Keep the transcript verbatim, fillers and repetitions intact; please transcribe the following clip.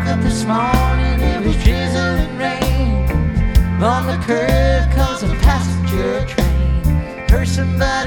up this morning, it was drizzling rain. On the curve comes a passenger train. Heard somebody